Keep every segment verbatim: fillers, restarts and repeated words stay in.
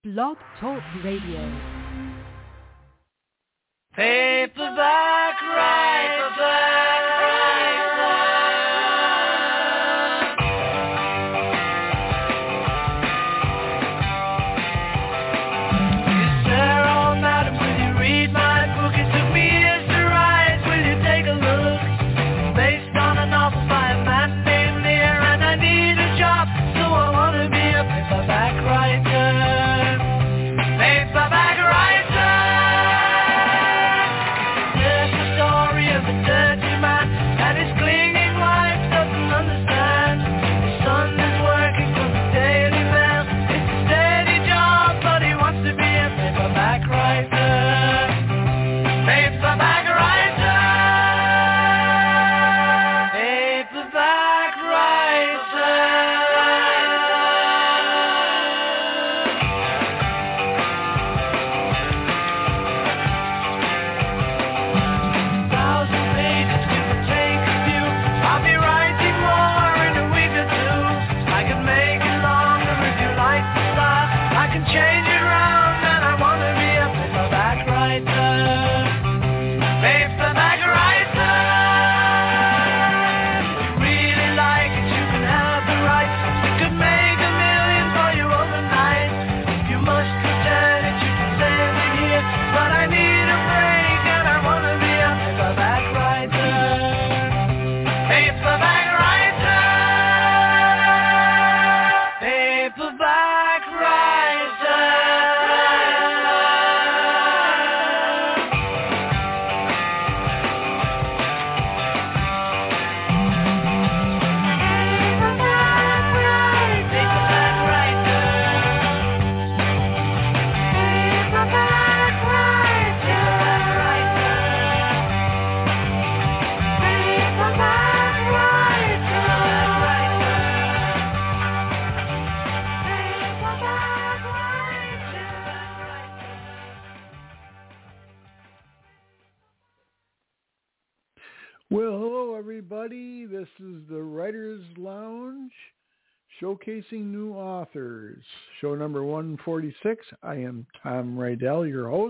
Blog Talk Radio. Paperback Writer. This is the Writers Lounge, showcasing new authors. Show number one forty-six. I am Tom Rydell, your host,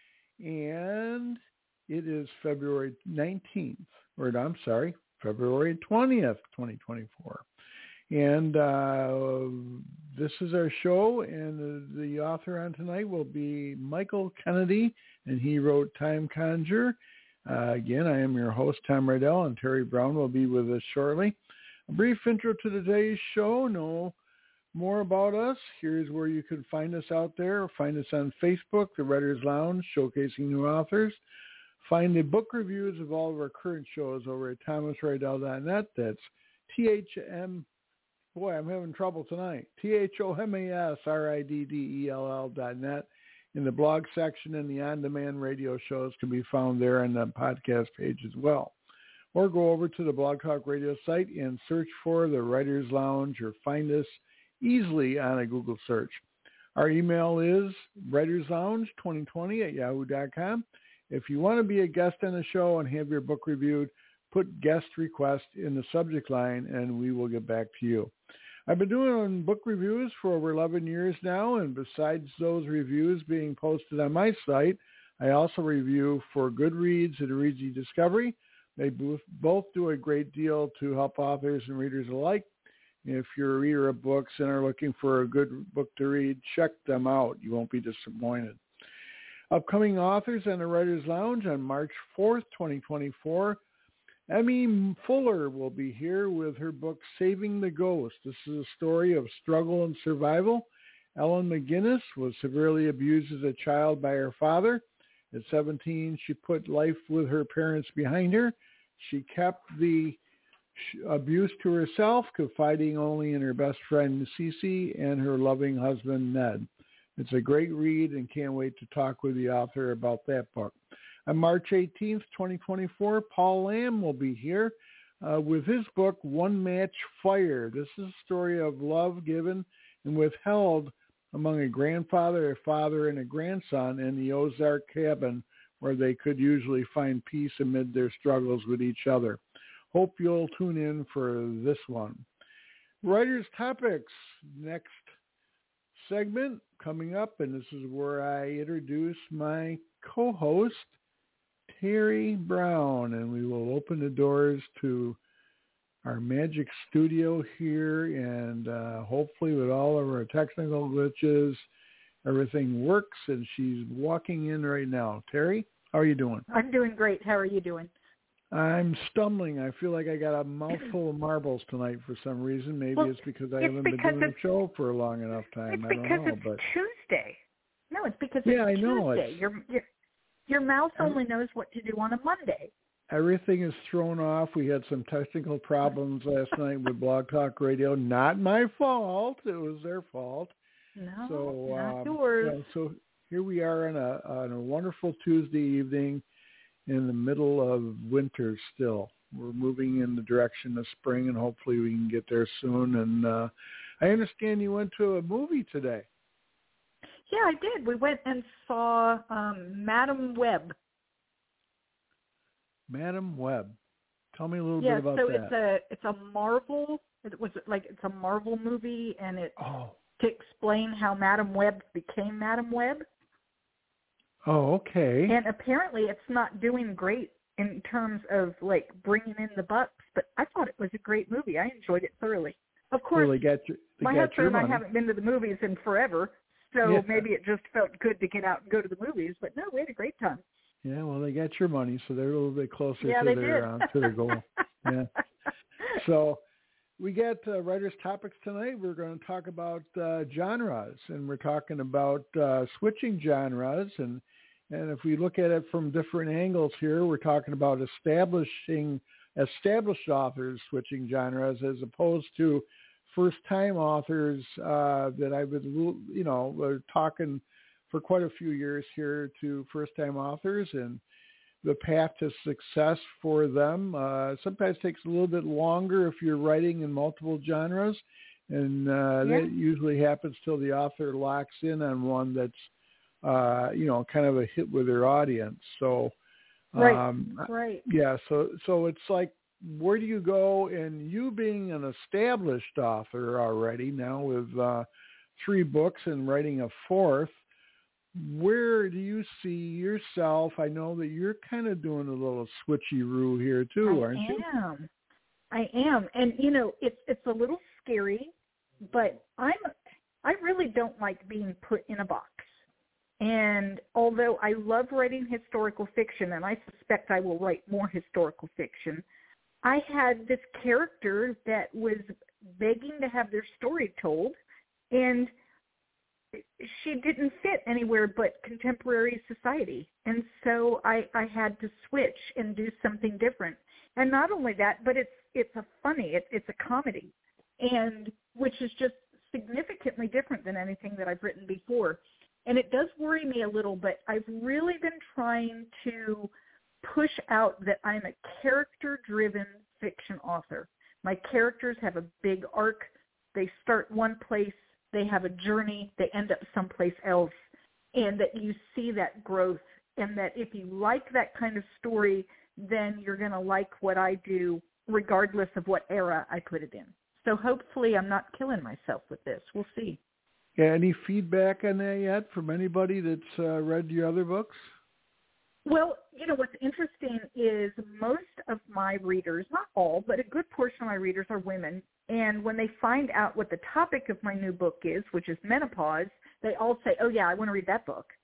and it is February nineteenth, or I'm sorry, February twentieth, twenty twenty-four. And uh, this is our show, and the, the author on tonight will be Michael Kennedy, and he wrote Time Conjure. Uh, again, I am your host, Tom Rydell, and Terry Brown will be with us shortly. A brief intro to today's show. Know more about us. Here's where you can find us out there. Find us on Facebook, The Writers Lounge, showcasing new authors. Find the book reviews of all of our current shows over at thomas rydell dot net. That's T H M, boy, I'm having trouble tonight, T H O M A S R I D D E L L dot net. In the blog section, and the on-demand radio shows can be found there on the podcast page as well. Or go over to the Blog Talk Radio site and search for the Writers Lounge, or find us easily on a Google search. Our email is writers lounge twenty twenty at yahoo dot com. If you want to be a guest on the show and have your book reviewed, put guest request in the subject line, and we will get back to you. I've been doing book reviews for over eleven years now, and besides those reviews being posted on my site, I also review for Goodreads and Reads eDiscovery. They both do a great deal to help authors and readers alike. If you're a reader of books and are looking for a good book to read, check them out. You won't be disappointed. Upcoming authors on the Writers Lounge on March fourth, twenty twenty-four. Emmy Fuller will be here with her book, Saving the Ghost. This is a story of struggle and survival. Ellen McGinnis was severely abused as a child by her father. At seventeen, she put life with her parents behind her. She kept the abuse to herself, confiding only in her best friend, Cece, and her loving husband, Ned. It's a great read, and can't wait to talk with the author about that book. On March eighteenth, twenty twenty-four, Paul Lamb will be here uh, with his book, One Match Fire. This is a story of love given and withheld among a grandfather, a father, and a grandson in the Ozark cabin where they could usually find peace amid their struggles with each other. Hope you'll tune in for this one. Writers' Topics next segment coming up, and this is where I introduce my co-host, Terry Brown, and we will open the doors to our magic studio here, and uh, hopefully with all of our technical glitches, everything works, and she's walking in right now. Terry, how are you doing? I'm doing great. How are you doing? I'm stumbling. I feel like I got a mouthful of marbles tonight for some reason. Maybe well, it's because I it's haven't because been doing the show for a long enough time. It's I because don't know, it's but Tuesday. No, it's because yeah, it's I know. Tuesday. It's, your, your your mouth only knows what to do on a Monday. Everything is thrown off. We had some technical problems last night with Blog Talk Radio. Not my fault. It was their fault. No, so, not um, yours. Yeah, so here we are on a on a wonderful Tuesday evening in the middle of winter still. We're moving in the direction of spring, and hopefully we can get there soon. And uh, I understand you went to a movie today. Yeah, I did. We went and saw um, Madam Web. Madam Web. Tell me a little yeah, bit about so that. Yeah, so it's a it's a Marvel. It was like it's a Marvel movie, and it's oh. to explain how Madam Web became Madam Web. Oh, okay. And apparently, it's not doing great in terms of like bringing in the bucks. But I thought it was a great movie. I enjoyed it thoroughly. Of course, well, they got your, they my got husband your and I money. haven't been to the movies in forever, so yeah. maybe it just felt good to get out and go to the movies. But no, we had a great time. Yeah, well, they got your money, so they're a little bit closer yeah, to they their did. uh, to their goal. Yeah. So we got uh, writers' topics tonight. We're going to talk about uh, genres, and we're talking about uh, switching genres, and and if we look at it from different angles here, we're talking about establishing established authors switching genres as opposed to first-time authors uh, that I've been, you know, we're talking for quite a few years here to first-time authors and the path to success for them. Uh, sometimes takes a little bit longer if you're writing in multiple genres, and uh, yeah. that usually happens till the author locks in on one that's, uh, you know, kind of a hit with their audience. So, um, right, right. Yeah, so so it's like, where do you go? And you being an established author already now with uh, three books and writing a fourth, where do you see yourself? I know that you're kind of doing a little switcheroo here too, I aren't am. you? I am. I am. And, you know, it's it's a little scary, but I'm I really don't like being put in a box. And although I love writing historical fiction, and I suspect I will write more historical fiction, I had this character that was begging to have their story told, and she didn't fit anywhere but contemporary society. And so I, I had to switch and do something different. And not only that, but it's it's a funny, it, it's a comedy, and which is just significantly different than anything that I've written before. And it does worry me a little, but I've really been trying to push out that I'm a character-driven fiction author. My characters have a big arc. They start one place, they have a journey, they end up someplace else, and that you see that growth, and that if you like that kind of story, then you're going to like what I do regardless of what era I put it in. So hopefully I'm not killing myself with this. We'll see. Yeah, any feedback on that yet from anybody that's uh, read your other books? Well, you know, what's interesting is most of my readers, not all, but a good portion of my readers are women. And when they find out what the topic of my new book is, which is menopause, they all say, oh, yeah, I want to read that book.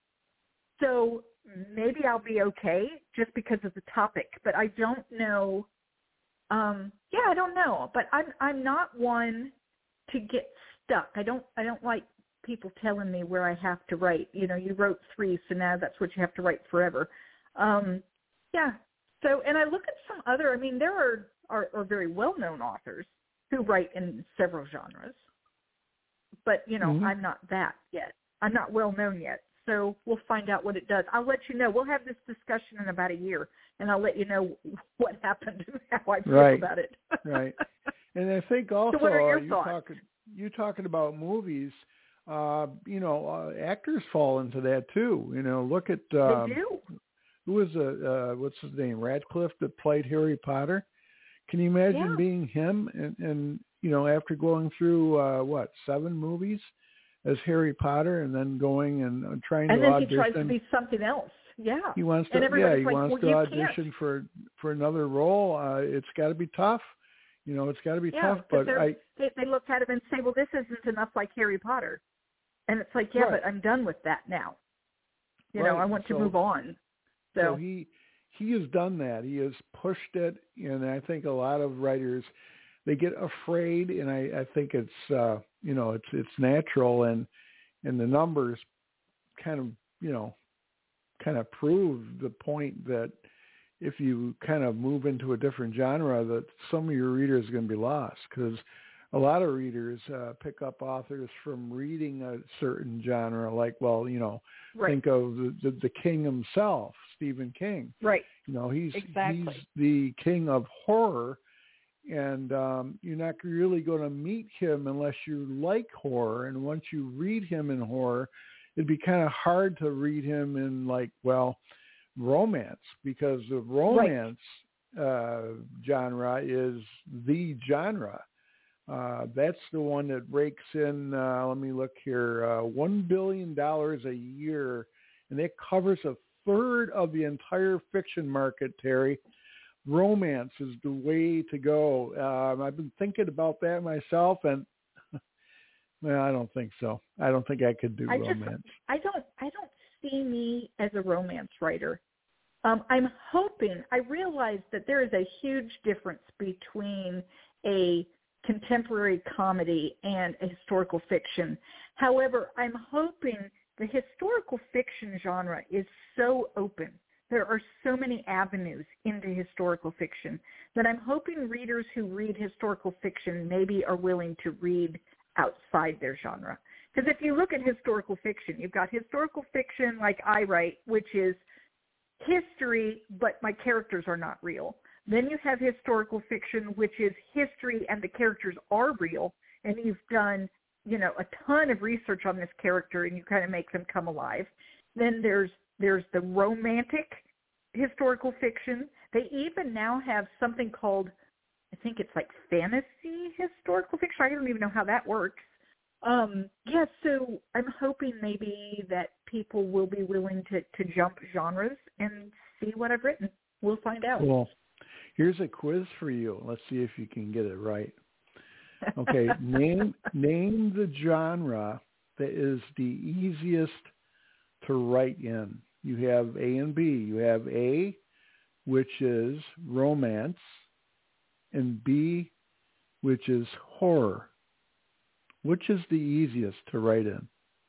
So maybe I'll be okay just because of the topic, but I don't know. Um, yeah, I don't know. But I'm I'm not one to get stuck. I don't I don't like people telling me where I have to write. You know, you wrote three, so now that's what you have to write forever. Um, yeah. So, and I look at some other, I mean, there are, are, are very well-known authors who write in several genres. But, you know, mm-hmm. I'm not that yet. I'm not well-known yet. So we'll find out what it does. I'll let you know. We'll have this discussion in about a year, and I'll let you know what happened and how I feel right. about it. Right. And I think also so what are your uh, you thoughts? talking, you talking about movies, uh, you know, uh, actors fall into that too. You know, look at um, they do. Who was a uh, what's his name, Radcliffe, that played Harry Potter. Can you imagine yeah. being him? And, and you know, after going through uh, what seven movies, as Harry Potter and then going and uh, trying and to then audition. he tries to be something else. Yeah. He wants to, and yeah, he like, wants well, to you audition can't. for for another role. Uh, it's got to be tough. You know, it's got to be yeah, tough. But I, they, they look at him and say, well, this isn't enough like Harry Potter. And it's like, yeah, right. but I'm done with that now. You right. know, I want to so, move on. So. so he he has done that. He has pushed it, and I think a lot of writers, they get afraid, and I, I think it's uh, you know it's it's natural, and and the numbers kind of you know kind of prove the point that if you kind of move into a different genre, that some of your readers are going to be lost, because a lot of readers uh, pick up authors from reading a certain genre, like, well, you know, right. think of the, the, the king himself, Stephen King. Right. You know, he's exactly. he's the king of horror, and um, you're not really going to meet him unless you like horror. And once you read him in horror, it'd be kind of hard to read him in, like, well, romance, because the romance right. uh, genre is the genre. Uh, that's the one that rakes in, uh, let me look here, uh, one billion dollars a year, and it covers a third of the entire fiction market, Terry. Romance is the way to go. Um, I've been thinking about that myself, and well, I don't think so. I don't think I could do I romance. Just, I don't. I don't see me as a romance writer. Um, I'm hoping. I realize that there is a huge difference between a contemporary comedy and a historical fiction. However, I'm hoping the historical fiction genre is so open. There are so many avenues into historical fiction that I'm hoping readers who read historical fiction maybe are willing to read outside their genre. Because if you look at historical fiction, you've got historical fiction like I write, which is history, but my characters are not real. Then you have historical fiction, which is history and the characters are real, and you've done, you know, a ton of research on this character and you kind of make them come alive. Then there's there's the romantic historical fiction. They even now have something called, I think it's like fantasy historical fiction. I don't even know how that works. Um, yeah, so I'm hoping maybe that people will be willing to, to jump genres and see what I've written. We'll find out. Well, here's a quiz for you. Let's see if you can get it right. Okay, name name the genre that is the easiest to write in. You have A and B. You have A, which is romance, and B, which is horror. Which is the easiest to write in?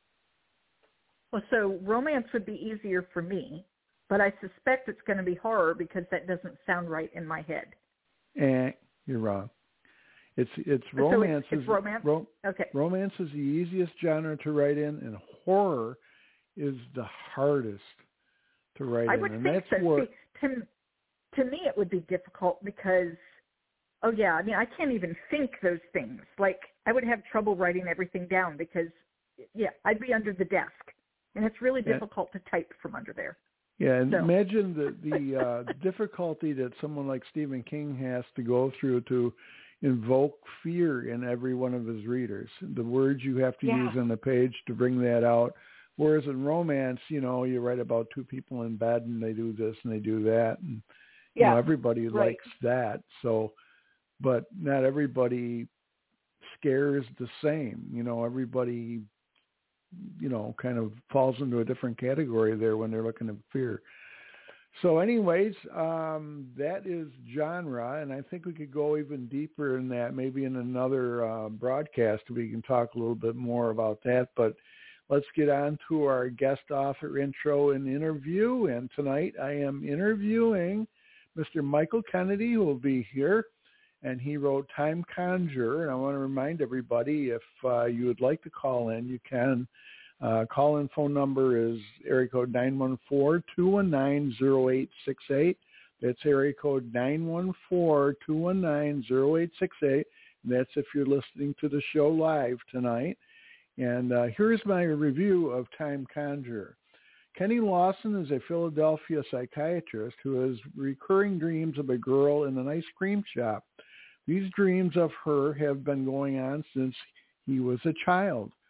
Well, so romance would be easier for me, but I suspect it's going to be horror because that doesn't sound right in my head. Eh, you're wrong. It's it's romance. So it's, it's romance? Ro- okay. Romance is the easiest genre to write in, and horror is the hardest to write I in. would and think that's so. where, See, to, to me, it would be difficult because, oh, yeah, I mean, I can't even think those things. Like, I would have trouble writing everything down because, yeah, I'd be under the desk, and it's really yeah. difficult to type from under there. Yeah, and so. imagine the, the uh, difficulty that someone like Stephen King has to go through to invoke fear in every one of his readers. The words you have to yeah. use on the page to bring that out. Whereas in romance, you know, you write about two people in bed and they do this and they do that. And, yeah. you know, everybody right. likes that. So, but not everybody scares the same. You know, everybody, you know, kind of falls into a different category there when they're looking at fear. So anyways, um, that is genre, and I think we could go even deeper in that, maybe in another uh, broadcast. We can talk a little bit more about that, but let's get on to our guest author intro and interview. And tonight I am interviewing Mister Michael Kennedy, who will be here, and he wrote Time Conjurer. And I want to remind everybody, if uh, you would like to call in, you can. Uh, call-in phone number is area code nine one four, two one nine, zero eight six eight. That's area code nine one four, two one nine, zero eight six eight. And that's if you're listening to the show live tonight. And uh, here's my review of Time Conjurer. Kenny Lawson is a Philadelphia psychiatrist who has recurring dreams of a girl in an ice cream shop. These dreams of her have been going on since he was a child.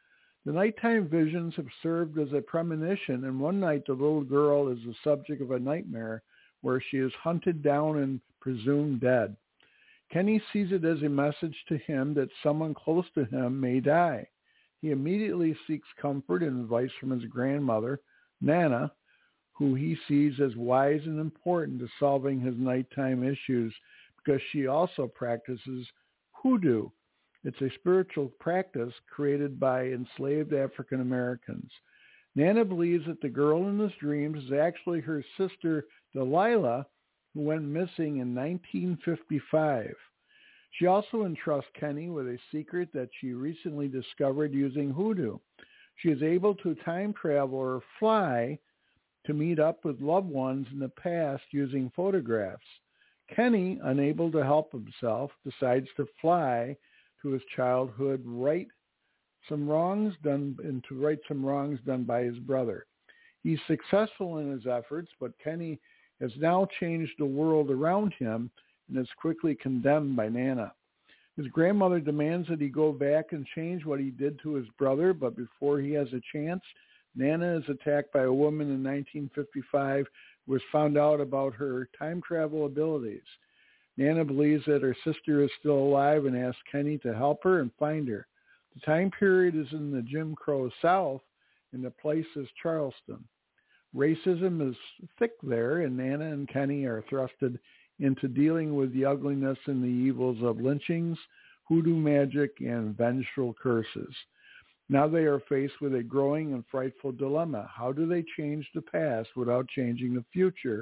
The nighttime visions have served as a premonition, and one night the little girl is the subject of a nightmare where she is hunted down and presumed dead. Kenny sees it as a message to him that someone close to him may die. He immediately seeks comfort and advice from his grandmother, Nana, who he sees as wise and important to solving his nighttime issues because she also practices hoodoo. It's a spiritual practice created by enslaved African Americans. Nana believes that the girl in his dreams is actually her sister Delilah, who went missing in nineteen fifty-five. She also entrusts Kenny with a secret that she recently discovered using hoodoo. She is able to time travel or fly to meet up with loved ones in the past using photographs. Kenny, unable to help himself, decides to fly to his childhood, right some wrongs done and to right some wrongs done by his brother. He's successful in his efforts, but Kenny has now changed the world around him and is quickly condemned by Nana. His grandmother demands that he go back and change what he did to his brother, but before he has a chance, Nana is attacked by a woman in nineteen fifty-five who has found out about her time travel abilities. Nana believes that her sister is still alive and asks Kenny to help her and find her. The time period is in the Jim Crow South, and the place is Charleston. Racism is thick there, and Nana and Kenny are thrusted into dealing with the ugliness and the evils of lynchings, hoodoo magic, and vengeful curses. Now they are faced with a growing and frightful dilemma. How do they change the past without changing the future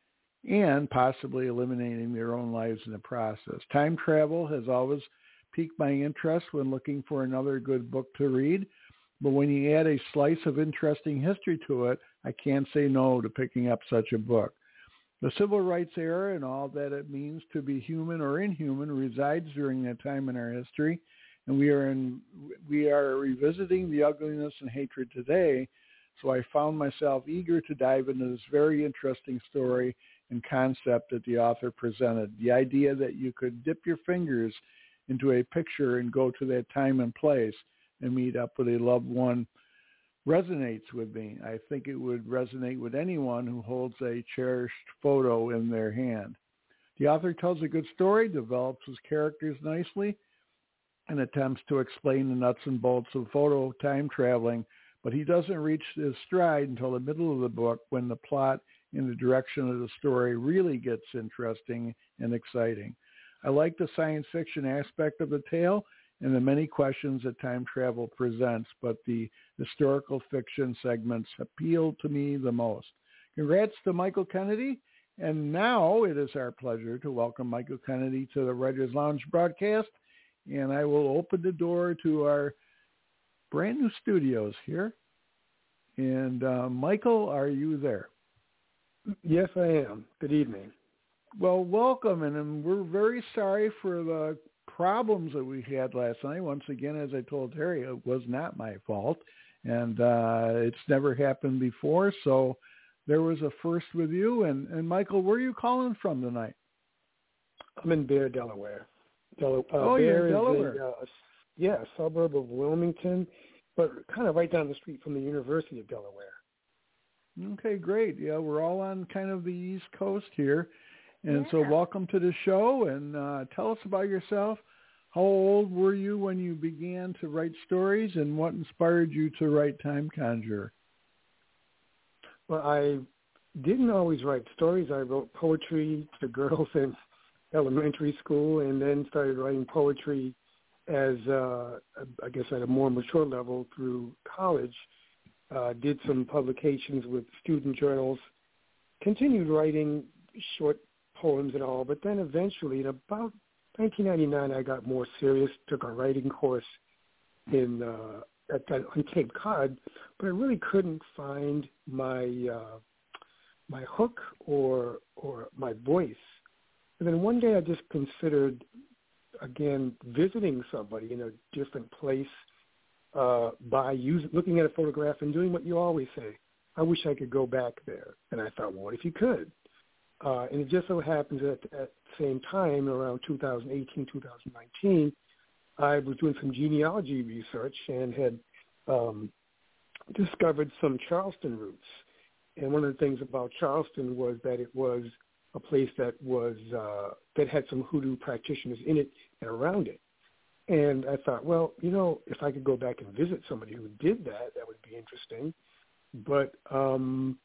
and possibly eliminating their own lives in the process? Time travel has always piqued my interest when looking for another good book to read, but when you add a slice of interesting history to it, I can't say no to picking up such a book. The civil rights era and all that it means to be human or inhuman resides during that time in our history, and we are in, we are revisiting the ugliness and hatred today, so I found myself eager to dive into this very interesting story and concept that the author presented. The idea that you could dip your fingers into a picture and go to that time and place and meet up with a loved one resonates with me. I think it would resonate with anyone who holds a cherished photo in their hand. The author tells a good story, develops his characters nicely, and attempts to explain the nuts and bolts of photo time traveling, but he doesn't reach his stride until the middle of the book when the plot and the direction of the story really gets interesting and exciting. I like the science fiction aspect of the tale and the many questions that time travel presents, but the historical fiction segments appeal to me the most. Congrats to Michael Kennedy, and now it is our pleasure to welcome Michael Kennedy to the Writers Lounge broadcast, and I will open the door to our brand new studios here. And uh, Michael, are you there? Yes, I am. Good evening. Well, welcome, and, and we're very sorry for the problems that we had last night. Once again, as I told Terry, it was not my fault, and uh, it's never happened before, so there was a first with you. And, and Michael, where are you calling from tonight? I'm in Bear, Delaware. Del- uh, oh, Bear you're in Delaware. Is a, uh, yeah, a suburb of Wilmington, but kind of right down the street from the University of Delaware. Okay, great. Yeah, we're all on kind of the East Coast here. And yeah. so welcome to the show, and uh, tell us about yourself. How old were you when you began to write stories, and what inspired you to write Time Conjurer? Well, I didn't always write stories. I wrote poetry to girls in elementary school, and then started writing poetry as, uh, I guess, at a more mature level through college. Uh, did some publications with student journals, continued writing short poems and all, but then eventually in about nineteen ninety-nine, I got more serious, took a writing course in uh, at, at, on Cape Cod, but I really couldn't find my uh, my hook or or my voice. And then one day I just considered, again, visiting somebody in a different place uh, by using, looking at a photograph and doing what you always say, I wish I could go back there. And I thought, well, what if you could? Uh, and it just so happens that at the same time, around two thousand eighteen, two thousand nineteen, I was doing some genealogy research and had um, discovered some Charleston roots. And one of the things about Charleston was that it was a place that was uh, that had some hoodoo practitioners in it and around it. And I thought, well, you know, if I could go back and visit somebody who did that, that would be interesting. But um,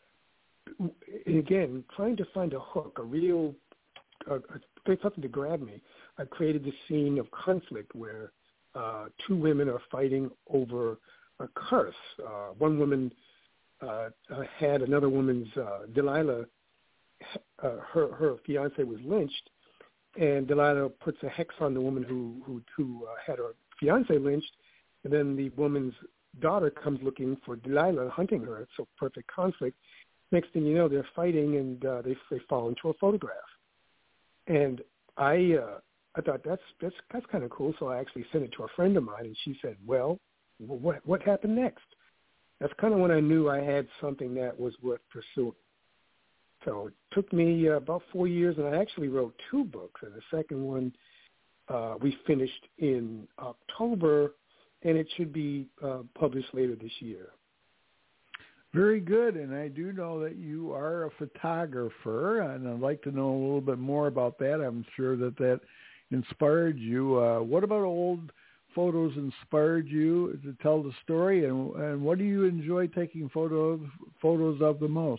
again, trying to find a hook, a real, a, a, something to grab me, I created this scene of conflict where uh, two women are fighting over a curse. Uh, one woman uh, had another woman's, uh, Delilah, uh, her, her fiance was lynched, and Delilah puts a hex on the woman who, who, who uh, had her fiance lynched, and then the woman's daughter comes looking for Delilah, hunting her. It's a perfect conflict. Next thing you know, they're fighting, and uh, they they fall into a photograph. And I uh, I thought that's that's that's kind of cool. So I actually sent it to a friend of mine, and she said, "Well, what what happened next?" That's kind of when I knew I had something that was worth pursuing. So it took me uh, about four years, and I actually wrote two books. And the second one uh, we finished in October, and it should be uh, published later this year. Very good, and I do know that you are a photographer, and I'd like to know a little bit more about that. I'm sure that that inspired you. Uh, what about old photos inspired you to tell the story, and, and what do you enjoy taking photos photos of the most?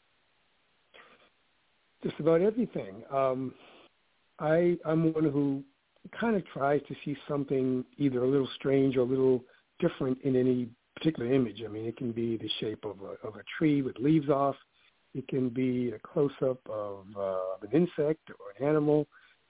Just about everything. Um, I, I'm one who kind of tries to see something either a little strange or a little different in any particular image. I mean, it can be the shape of a, of a tree with leaves off. It can be a close-up of uh, an insect or an animal.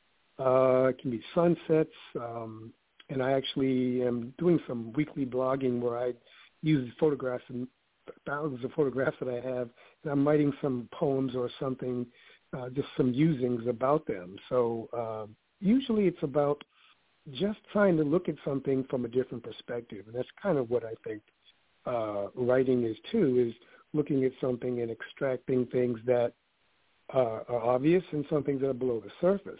Uh, it can be sunsets. Um, and I actually am doing some weekly blogging where I use photographs and thousands of photographs that I have, and I'm writing some poems or something, uh, just some musings about them. So uh, usually it's about just trying to look at something from a different perspective. And that's kind of what I think uh, writing is too, is looking at something and extracting things that uh, are obvious and some things that are below the surface.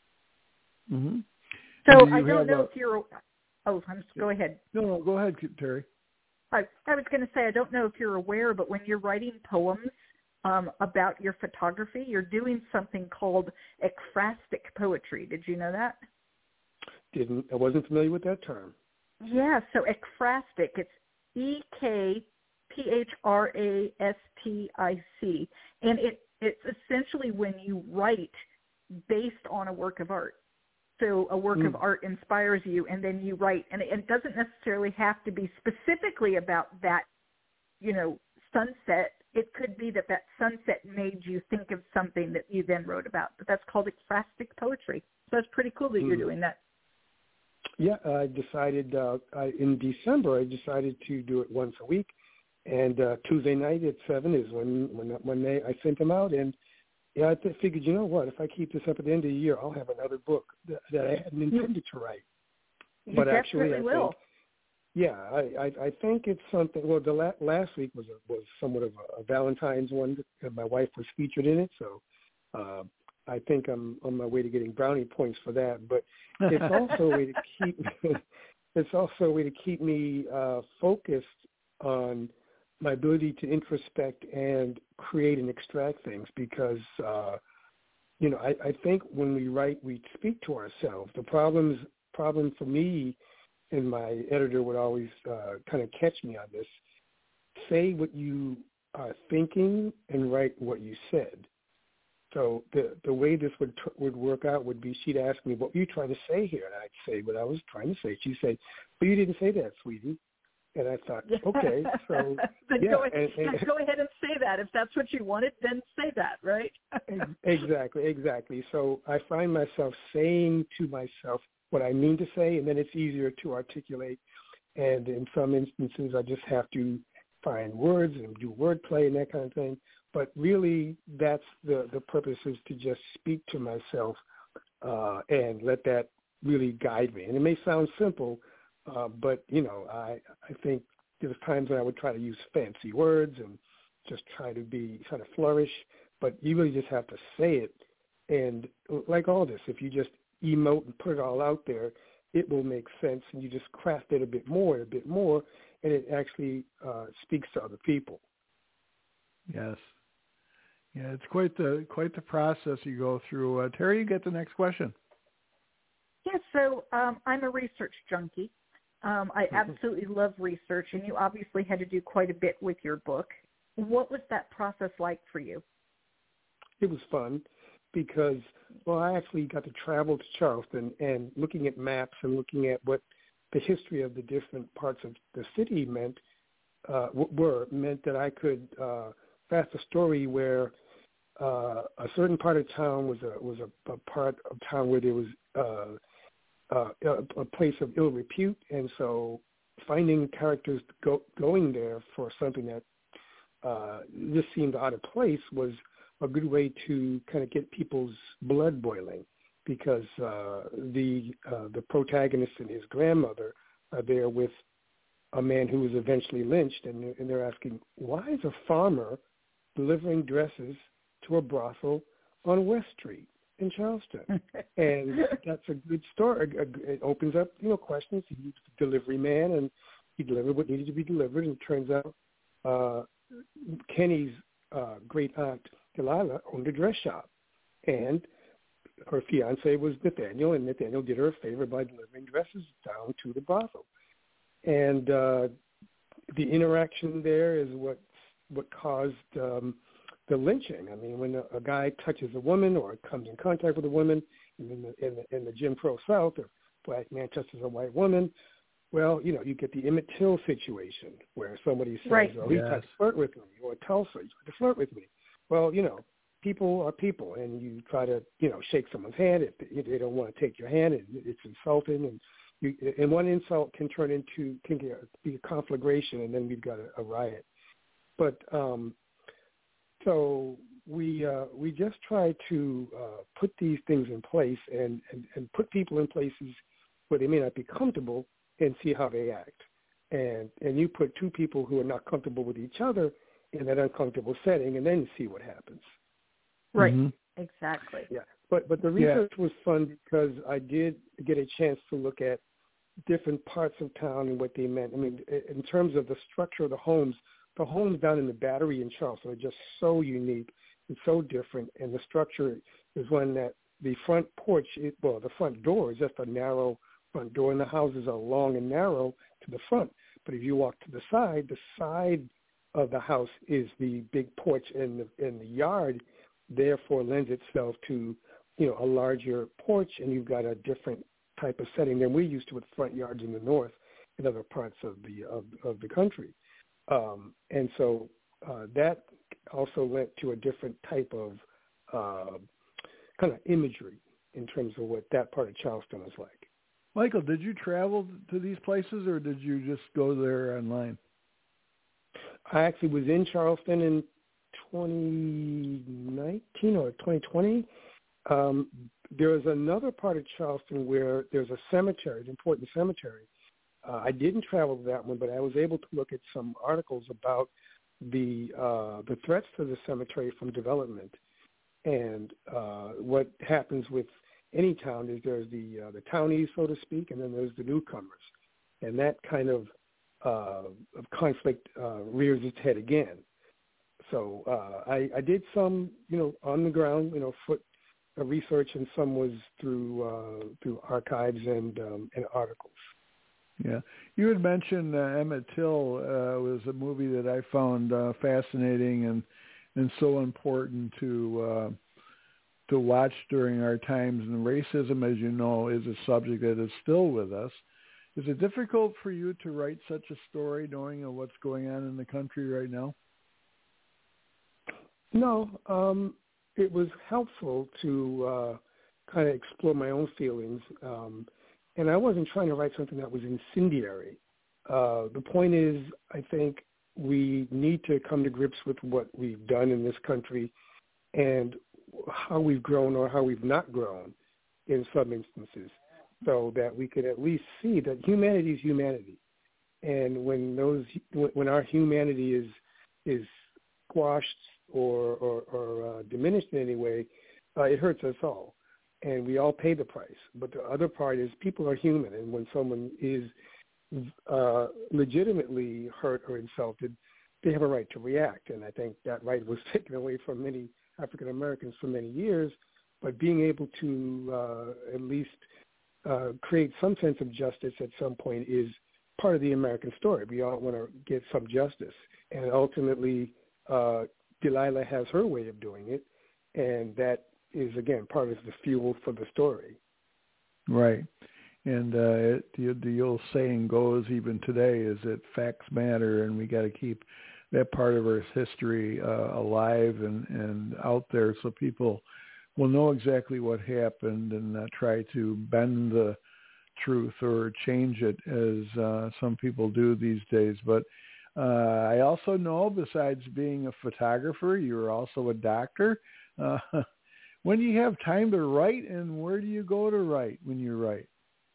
Mm-hmm. So do I don't know a, if you're, oh, I'm, go ahead. No, no, go ahead, Terry. I, I was going to say, I don't know if you're aware, but when you're writing poems um, about your photography, you're doing something called ekphrastic poetry. Did you know that? Didn't I wasn't familiar with that term. Yeah, so ekphrastic, it's E K P H R A S T I C, and it, it's essentially when you write based on a work of art. So a work mm. of art inspires you, and then you write, and it doesn't necessarily have to be specifically about that, you know, sunset. It could be that that sunset made you think of something that you then wrote about, but that's called ekphrastic poetry. So it's pretty cool that mm. you're doing that. Yeah, I decided uh, I, in December. I decided to do it once a week, and uh, Tuesday night at seven is when when when they, I sent them out. And yeah, I th- figured, you know what? If I keep this up at the end of the year, I'll have another book that, that I hadn't intended to write. You but definitely actually, I will. think, yeah, I, I I think it's something. Well, the la- last week was a, was somewhat of a, a Valentine's one. My wife was featured in it, so. Uh, I think I'm on my way to getting brownie points for that, but it's also a way to keep it's also a way to keep me uh, focused on my ability to introspect and create and extract things. Because uh, you know, I, I think when we write, we speak to ourselves. The problems problem for me, and my editor would always uh, kind of catch me on this: say what you are thinking and write what you said. So the the way this would would work out would be she'd ask me, what were you trying to say here? And I'd say what I was trying to say. She'd say, well, you didn't say that, sweetie. And I thought, okay, so then yeah. Go ahead, and, and, go ahead and say that. If that's what you wanted, then say that, right? exactly, exactly. So I find myself saying to myself what I mean to say, and then it's easier to articulate. And in some instances, I just have to find words and do wordplay and that kind of thing. But really, that's the, the purpose, is to just speak to myself uh, and let that really guide me. And it may sound simple, uh, but, you know, I, I think there's times when I would try to use fancy words and just try to be, kind of flourish, but you really just have to say it. And like all this, if you just emote and put it all out there, it will make sense, and you just craft it a bit more and a bit more, and it actually uh, speaks to other people. Yes. Yeah, it's quite the quite the process you go through. Uh, Terry, you get the next question. Yes, so um, I'm a research junkie. Um, I absolutely love research, and you obviously had to do quite a bit with your book. What was that process like for you? It was fun because, well, I actually got to travel to Charleston, and looking at maps and looking at what the history of the different parts of the city meant, uh, were, meant that I could uh, craft a story where uh, a certain part of town was a was a, a part of town where there was uh, uh, a, a place of ill repute, and so finding characters go, going there for something that uh, just seemed out of place was a good way to kind of get people's blood boiling, because uh, the uh, the protagonist and his grandmother are there with a man who was eventually lynched, and, and they're asking, why is a farmer delivering dresses to a brothel on West Street in Charleston? And that's a good story. It opens up, you know, questions. He's a delivery man, and he delivered what needed to be delivered, and it turns out uh, Kenny's uh, great aunt Delilah owned a dress shop, and her fiance was Nathaniel, and Nathaniel did her a favor by delivering dresses down to the brothel. And uh, the interaction there is what what caused um, the lynching. I mean, when a, a guy touches a woman or comes in contact with a woman, in the, in the, in the Jim Crow South, or a black man touches a white woman, well, you know, you get the Emmett Till situation where somebody says, right. oh, he Yes. tried to flirt with me, or Tulsa, he tried to flirt with me. Well, you know, people are people, and you try to, you know, shake someone's hand if they, if they don't want to take your hand, and it's insulting, and you, and one insult can turn into can be a conflagration, and then we've got a, a riot. But um, so we uh, we just try to uh, put these things in place, and, and, and put people in places where they may not be comfortable, and see how they act. And and you put two people who are not comfortable with each other in that uncomfortable setting, and then see what happens. Right, Mm-hmm. exactly. Yeah, but but the research yeah. was fun because I did get a chance to look at different parts of town and what they meant. I mean, in terms of the structure of the homes, the homes down in the Battery in Charleston are just so unique and so different, and the structure is one that the front porch, is, well, the front door is just a narrow front door, and the houses are long and narrow to the front. But if you walk to the side, the side of the house is the big porch, and the, and the yard therefore lends itself to, you know, a larger porch, and you've got a different type of setting than we're used to with front yards in the north and other parts of the of, of the country. Um, and so uh, that also lent to a different type of uh, kind of imagery in terms of what that part of Charleston is like. Michael, did you travel to these places, or did you just go there online? I actually was in Charleston in twenty nineteen or twenty twenty. Um, there is another part of Charleston where there's a cemetery, an important cemetery. Uh, I didn't travel to that one, but I was able to look at some articles about the uh, the threats to the cemetery from development, and uh, what happens with any town is there's the uh, the townies, so to speak, and then there's the newcomers, and that kind of, uh, of conflict uh, rears its head again. So uh, I, I did some, you know, on the ground, you know, foot uh, research, and some was through uh, through archives and um, and articles. Yeah, you had mentioned uh, Emmett Till uh, was a movie that I found uh, fascinating and and so important to uh, to watch during our times. And racism, as you know, is a subject that is still with us. Is it difficult for you to write such a story, knowing of what's going on in the country right now? No, um, it was helpful to uh, kind of explore my own feelings. Um, and I wasn't trying to write something that was incendiary. Uh, the point is, I think we need to come to grips with what we've done in this country and how we've grown or how we've not grown in some instances, so that we could at least see that humanity is humanity. And when those, when our humanity is is squashed or, or, or uh, diminished in any way, uh, it hurts us all. And we all pay the price. But the other part is people are human. And when someone is uh, legitimately hurt or insulted, they have a right to react. And I think that right was taken away from many African Americans for many years. But being able to uh, at least uh, create some sense of justice at some point is part of the American story. We all want to get some justice. And ultimately, uh, Delilah has her way of doing it. And that is, again, part of the fuel for the story. Right. And uh, the, the old saying goes even today is that facts matter, and we got to keep that part of our history uh, alive and, and out there so people will know exactly what happened and not try to bend the truth or change it as uh, some people do these days. But uh, I also know, besides being a photographer, you're also a doctor. Uh, when do you have time to write, and where do you go to write when you write?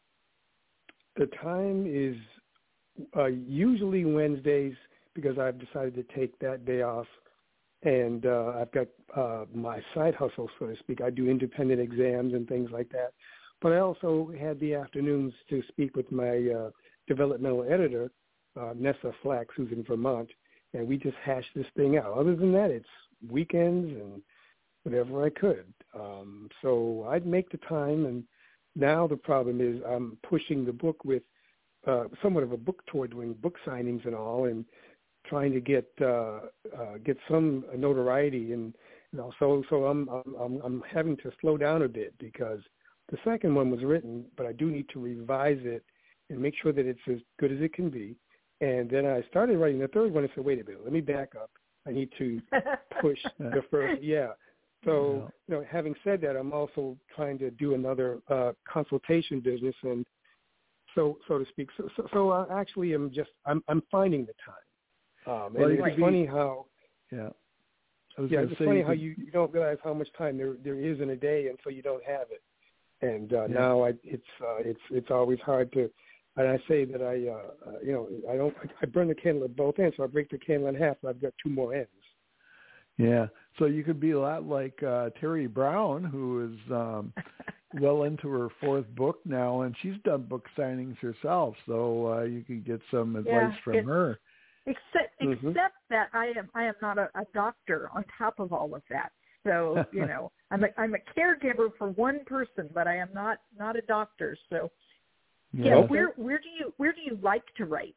The time is uh, usually Wednesdays because I've decided to take that day off. And uh, I've got uh, my side hustle, so to speak. I do independent exams and things like that. But I also had the afternoons to speak with my uh, developmental editor, uh, Nessa Flax, who's in Vermont, and we just hashed this thing out. Other than that, it's weekends and whatever I could. Um, so I'd make the time, and now the problem is I'm pushing the book with uh, somewhat of a book tour, doing book signings and all, and trying to get uh, uh, get some notoriety, and you know, so so I'm I'm I'm having to slow down a bit because the second one was written, but I do need to revise it and make sure that it's as good as it can be. And then I started writing the third one and said, wait a minute, let me back up. I need to push the first, yeah. So you know, having said that, I'm also trying to do another uh, consultation business, and so so to speak. So so, so I actually am just I'm I'm finding the time. Um, well, and it's be, funny how, yeah, I was yeah, it's say funny you how could, you, you don't realize how much time there there is in a day until you don't have it. And uh, yeah. now I, it's uh, it's it's always hard to, and I say that I, uh, uh, you know, I don't I burn the candle at both ends, so I break the candle in half, and I've got two more ends. Yeah, so you could be a lot like uh, Terry Brown, who is um, well into her fourth book now, and she's done book signings herself, so uh, you could get some advice yeah, from it, her. Except, mm-hmm. except that I am I am not a, a doctor on top of all of that. So you know, I'm a I'm a caregiver for one person, but I am not not a doctor. So yeah, yeah okay. where where do you where do you like to write?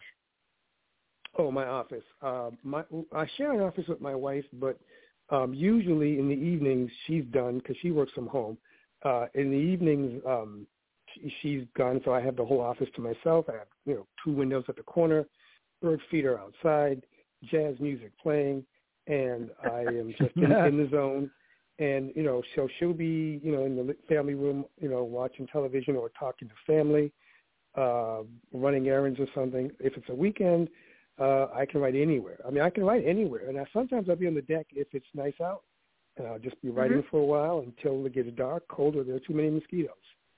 Oh, my office. Uh, my I share an office with my wife, but um, usually in the evenings she's done because she works from home. Uh, in the evenings um, she, she's gone, so I have the whole office to myself. I have you know two windows at the corner. Bird feeder outside, jazz music playing, and I am just in, in the zone. And, you know, so she'll be, you know, in the family room, you know, watching television or talking to family, uh, running errands or something. If it's a weekend, uh, I can write anywhere. I mean, I can write anywhere. And I, sometimes I'll be on the deck if it's nice out, and I'll just be writing mm-hmm. for a while until it gets dark, cold, or there are too many mosquitoes.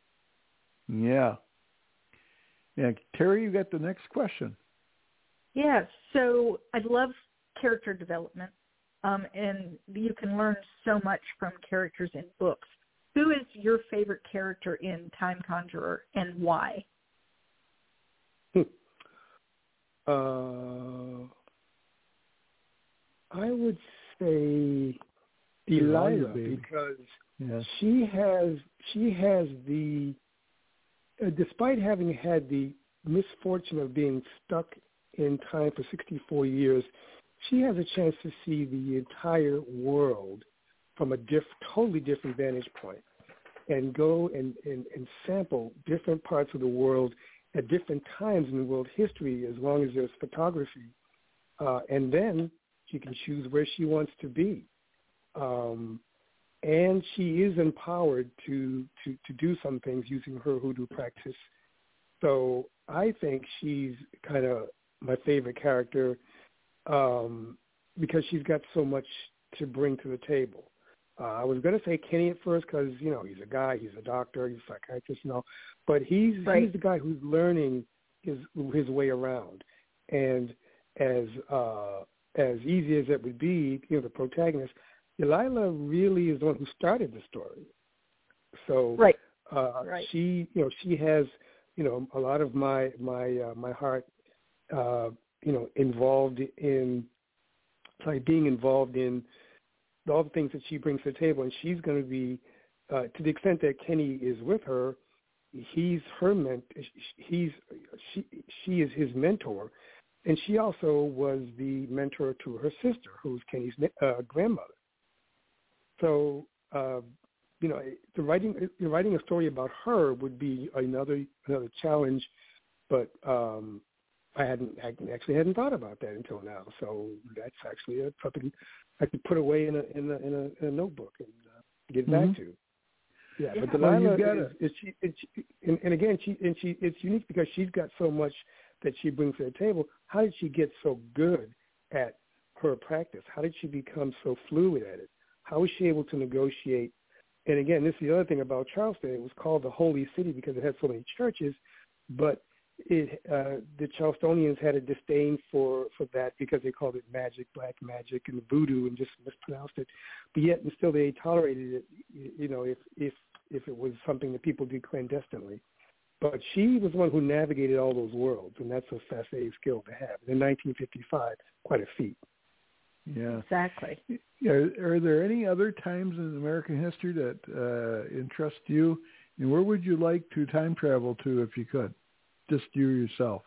Yeah. Yeah. Terry, you got the next question. Yeah, so I love character development, um, and you can learn so much from characters in books. Who is your favorite character in Time Conjurer, and why? Hmm. Uh, I would say Delilah, because yeah. she has she has the uh, despite having had the misfortune of being stuck in time for sixty-four years, she has a chance to see the entire world from a diff, totally different vantage point, and go and, and, and sample different parts of the world at different times in world history, as long as there's photography. Uh, and then she can choose where she wants to be. Um, and she is empowered to, to, to do some things using her hoodoo practice. So I think she's kind of my favorite character um, because she's got so much to bring to the table. Uh, I was going to say Kenny at first because, you know, he's a guy, he's a doctor, he's a psychiatrist, you know, but he's right. he's the guy who's learning his his way around. And as uh, as easy as it would be, you know, the protagonist, Delilah really is the one who started the story. So right. Uh, right. she, you know, she has you know, a lot of my my uh, my heart, uh, you know, involved in, like being involved in all the things that she brings to the table, and she's going to be, uh, to the extent that Kenny is with her, he's her ment, he's she she is his mentor, and she also was the mentor to her sister, who's Kenny's uh, grandmother. So, uh, you know, the writing the writing a story about her would be another another challenge, but um, I hadn't I actually hadn't thought about that until now. So that's actually a, something I could put away in a in a in a, in a notebook and uh, get mm-hmm. back to. Yeah, yeah. but Delilah well, is, is she, is she and, and again she and she it's unique because she's got so much that she brings to the table. How did she get so good at her practice? How did she become so fluid at it? How was she able to negotiate? And again, this is the other thing about Charleston. It was called the Holy City because it had so many churches, but it, uh, the Charlestonians had a disdain for, for that because they called it magic, black magic, and voodoo, and just mispronounced it. But yet, and still, they tolerated it. You know, if if if it was something that people did clandestinely. But she was the one who navigated all those worlds, and that's a fascinating skill to have. In nineteen fifty-five, quite a feat. Yeah, exactly. Yeah, are there any other times in American history that uh, interest you? And where would you like to time travel to if you could? Just you yourself.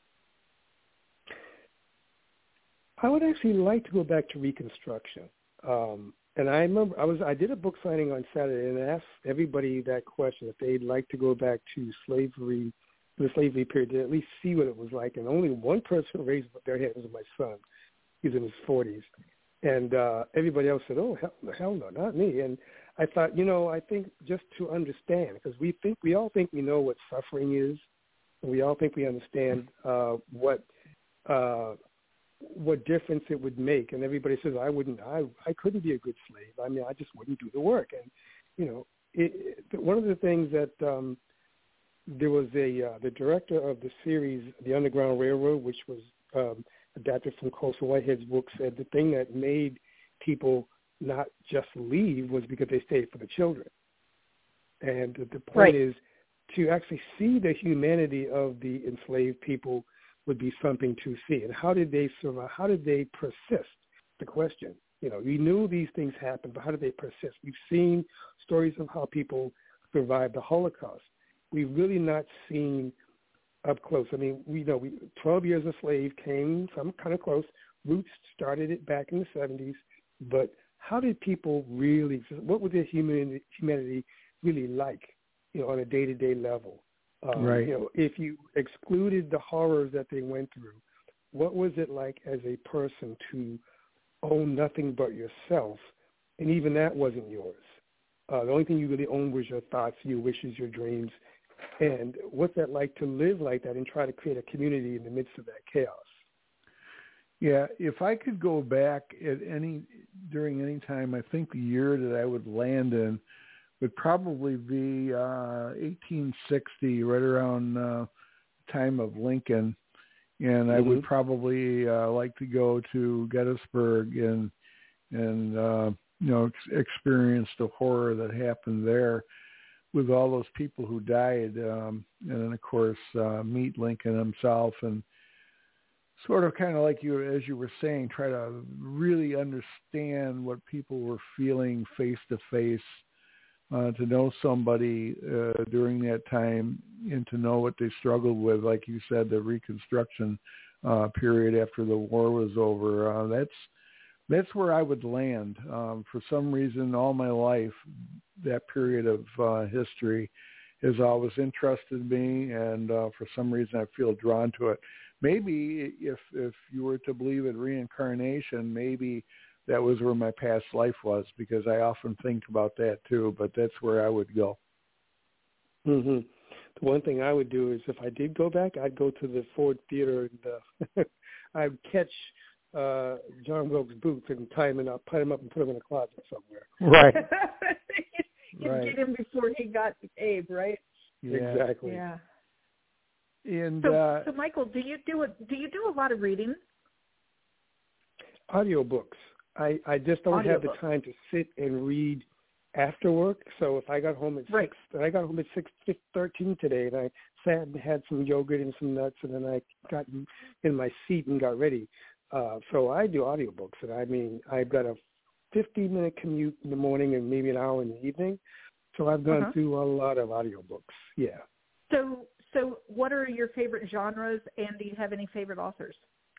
I would actually like to go back to Reconstruction. Um, and I remember I was I did a book signing on Saturday and asked everybody that question if they'd like to go back to slavery, the slavery period, to at least see what it was like. And only one person raised their hand. It was my son. He's in his forties. And uh, everybody else said, oh, hell, hell no, not me. And I thought, you know, I think just to understand, because we think, we all think we know what suffering is. And we all think we understand uh, what uh, what difference it would make. And everybody says, I wouldn't, I, I couldn't be a good slave. I mean, I just wouldn't do the work. And, you know, it, it, one of the things that um, there was a, uh, the director of the series, The Underground Railroad, which was um, adapted from Colson Whitehead's book, said the thing that made people not just leave was because they stayed for the children. And the point right. is to actually see the humanity of the enslaved people would be something to see. And how did they survive? How did they persist? The question. You know, we knew these things happened, but how did they persist? We've seen stories of how people survived the Holocaust. We've really not seen up close. I mean, we know we, twelve Years a Slave came from kind of close. Roots started it back in the seventies. But how did people really, what was their humanity, humanity really like, you know, on a day-to-day level? Um, right. You know, if you excluded the horrors that they went through, what was it like as a person to own nothing but yourself? And even that wasn't yours. Uh, the only thing you really owned was your thoughts, your wishes, your dreams. And what's that like to live like that and try to create a community in the midst of that chaos? Yeah, if I could go back at any during any time, I think the year that I would land in would probably be uh, eighteen sixty, right around uh, the time of Lincoln, and I mm-hmm. would probably uh, like to go to Gettysburg and and uh, you know ex- experience the horror that happened there with all those people who died, um, and then of course uh, meet Lincoln himself and sort of kind of like you, as you were saying, try to really understand what people were feeling face to face, uh, to know somebody uh, during that time and to know what they struggled with. Like you said, the Reconstruction uh, period after the war was over. Uh, that's that's where I would land. Um, for some reason, all my life, that period of uh, history has always interested me, and uh, for some reason, I feel drawn to it. Maybe if if you were to believe in reincarnation, maybe that was where my past life was, because I often think about that too. But that's where I would go. Mm-hmm. The one thing I would do is if I did go back, I'd go to the Ford Theater and uh, I'd catch uh, John Wilkes Booth and tie him up, put him up and put him in a closet somewhere. Right. You'd right. get him before he got to Abe, right? Yeah. Exactly. Yeah. And so, uh, so, Michael, do you do a, do you do a lot of reading? Audiobooks. I, I just don't Audio have the books. time to sit and read after work. So if I got home at right. six, I got home at six thirteen today, and I sat and had some yogurt and some nuts, and then I got in my seat and got ready. Uh, so I do audiobooks, and I mean, I've got a fifteen minute commute in the morning and maybe an hour in the evening. So I've gone uh-huh. through a lot of audiobooks. Yeah. So, so what are your favorite genres, and do you have any favorite authors?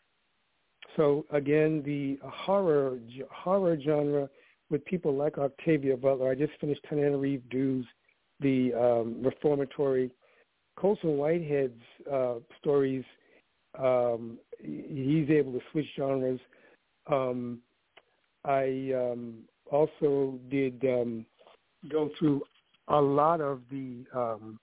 So again, the horror horror genre with people like Octavia Butler. I just finished Tananarive Dew's The um, Reformatory. Colson Whitehead's uh, stories. Um, he's able to switch genres. Um, I um, also did um, go through a lot of the, um,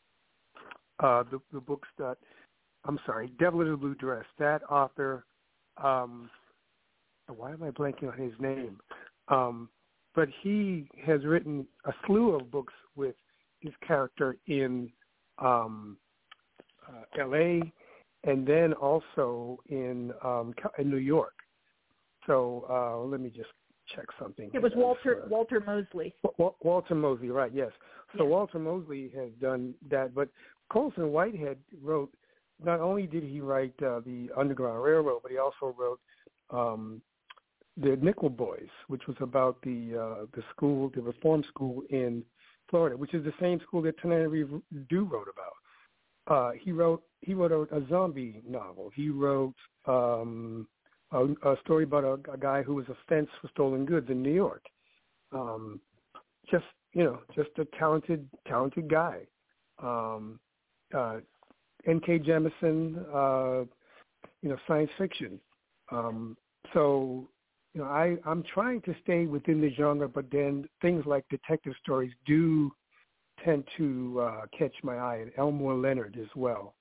uh, the the books that, I'm sorry, Devil in a Blue Dress. That author, um, why am I blanking on his name? Um, but he has written a slew of books with his character in um, uh, L A and then also in um, in New York. So uh, let me just check something. It was Walter uh, Walter Mosley. Walter Mosley, right? Yes. So yes. Walter Mosley has done that, but Colson Whitehead wrote. Not only did he write uh, the Underground Railroad, but he also wrote um, the Nickel Boys, which was about the uh, the school, the reform school in Florida, which is the same school that Tananarive Dew wrote about. Uh, he wrote he wrote a, a zombie novel. He wrote um, a, a story about a, a guy who was a fence for stolen goods in New York. Um, just you know, just a talented talented guy. Um, uh, N K Jemisin, uh, you know, science fiction. Um, so, you know, I, I'm trying to stay within the genre, but then things like detective stories do tend to uh, catch my eye, and Elmore Leonard as well.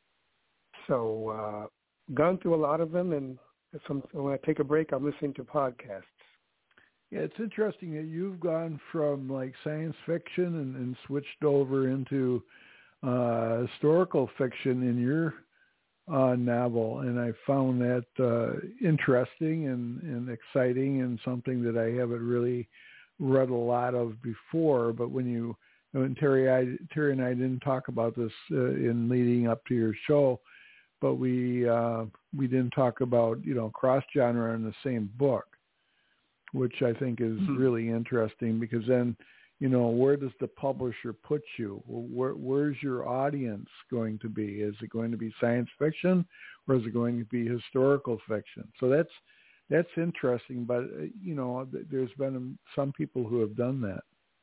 So, uh, gone through a lot of them, and some, when I take a break, I'm listening to podcasts. Yeah, it's interesting that you've gone from like science fiction and, and switched over into Uh, historical fiction in your uh, novel, and I found that uh, interesting and, and exciting, and something that I haven't really read a lot of before. But when you, when Terry, I, Terry and I didn't talk about this uh, in leading up to your show, but we uh, we didn't talk about, you know, cross genre in the same book, which I think is mm-hmm. really interesting, because then, you know, where does the publisher put you? Where, where's your audience going to be? Is it going to be science fiction, or is it going to be historical fiction? So that's that's interesting. But, you know, there's been some people who have done that.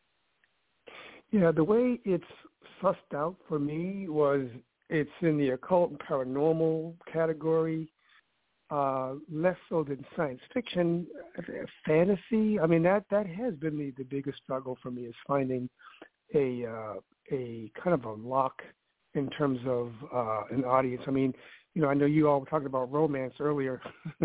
Yeah, the way it's sussed out for me was it's in the occult and paranormal category. Uh, less so than science fiction, fantasy. I mean, that, that has been the, the biggest struggle for me, is finding a uh, a kind of a lock in terms of uh, an audience. I mean, you know, I know you all were talking about romance earlier.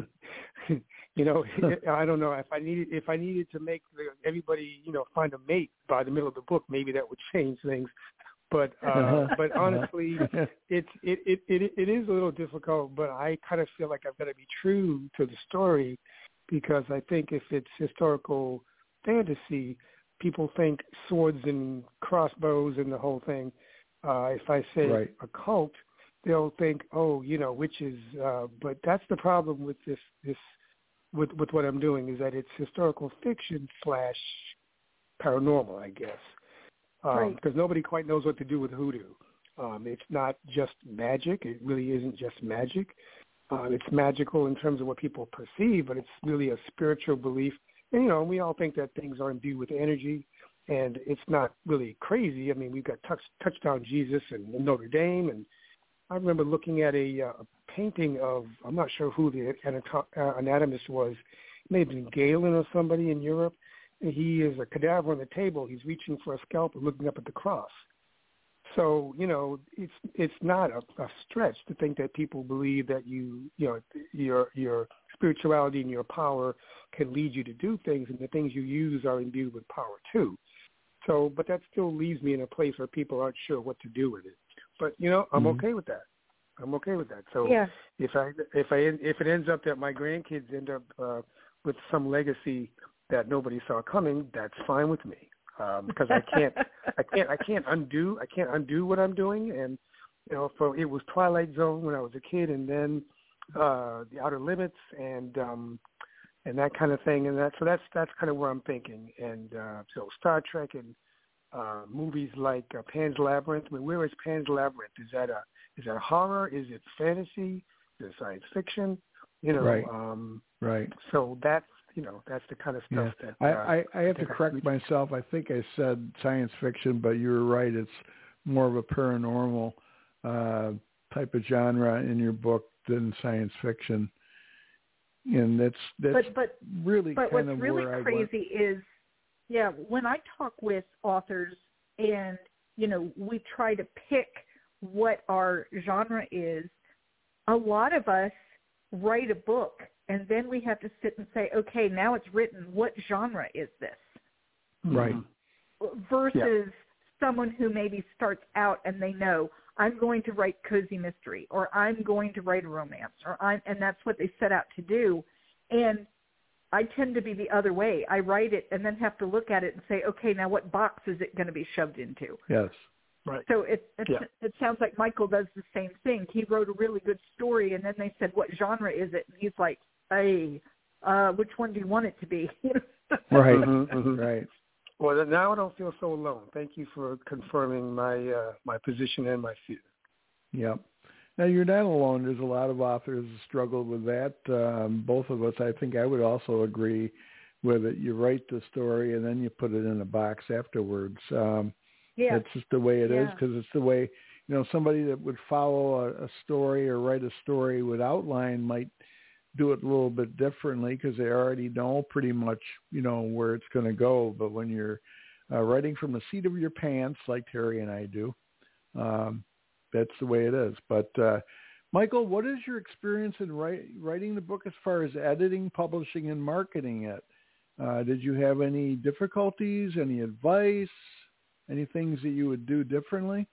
you know, I don't know if I needed if I needed to make the, everybody, you know, find a mate by the middle of the book, maybe that would change things. But uh, but honestly, it's it, it, it, it is a little difficult. But I kind of feel like I've got to be true to the story, because I think if it's historical fantasy, people think swords and crossbows and the whole thing. Uh, if I say right. occult, they'll think, oh, you know, witches. Uh, but that's the problem with this this with with what I'm doing, is that it's historical fiction slash paranormal, I guess. Um, right. Because nobody quite knows what to do with hoodoo. Um, it's not just magic. It really isn't just magic. Uh, it's magical in terms of what people perceive, but it's really a spiritual belief. And, you know, we all think that things are imbued with energy, and it's not really crazy. I mean, we've got touch, Touchdown Jesus and Notre Dame, and I remember looking at a, uh, a painting of, I'm not sure who the anatom- uh, anatomist was. It may have been Galen or somebody in Europe. He is a cadaver on the table. He's reaching for a scalpel, looking up at the cross. So, you know, it's it's not a, a stretch to think that people believe that you, you know, your your spirituality and your power can lead you to do things, and the things you use are imbued with power too. So, but that still leaves me in a place where people aren't sure what to do with it. But, you know, I'm mm-hmm. okay with that. I'm okay with that. So yeah. if I if I if it ends up that my grandkids end up uh, with some legacy that nobody saw coming, that's fine with me. um, because I can't, I can't, I can't undo, I can't undo what I'm doing. And you know, for it was Twilight Zone when I was a kid, and then uh, The Outer Limits, and um, and that kind of thing. And that, so that's that's kind of where I'm thinking. And uh, so Star Trek and uh, movies like uh, Pan's Labyrinth. I mean, where is Pan's Labyrinth? Is that a is that horror? Is it fantasy? Is it science fiction? You know, right. Um, right. So that's you know that's the kind of stuff yeah. that uh, I, I, I have to correct I, myself. I think I said science fiction, but you were right. It's more of a paranormal uh, type of genre in your book than science fiction, and that's that's but, but, really but kind what's of really where crazy I went. is, yeah, when I talk with authors and you know we try to pick what our genre is, a lot of us write a book and then we have to sit and say, okay, now it's written. What genre is this? Right. Versus yeah. someone who maybe starts out and they know I'm going to write cozy mystery, or I'm going to write a romance, or I'm, and that's what they set out to do. And I tend to be the other way. I write it and then have to look at it and say, okay, now what box is it going to be shoved into? Yes. Right. So it it, yeah. it sounds like Michael does the same thing. He wrote a really good story, and then they said, what genre is it? And he's like, hey, uh, which one do you want it to be? right. Mm-hmm, mm-hmm. Right. Well, now I don't feel so alone. Thank you for confirming my uh, my position and my fear. Yep. Now, you're not alone. There's a lot of authors who struggle with that. Um, both of us, I think I would also agree with it. You write the story, and then you put it in a box afterwards. Um, yeah. It's just the way it yeah. is, because it's the way, you know, somebody that would follow a, a story or write a story with outline might do it a little bit differently because they already know pretty much, you know, where it's going to go. But when you're uh, writing from the seat of your pants, like Terry and I do, um, that's the way it is. But uh, Michael, what is your experience in write, writing the book as far as editing, publishing, and marketing it? Uh, did you have any difficulties, any advice, any things that you would do differently?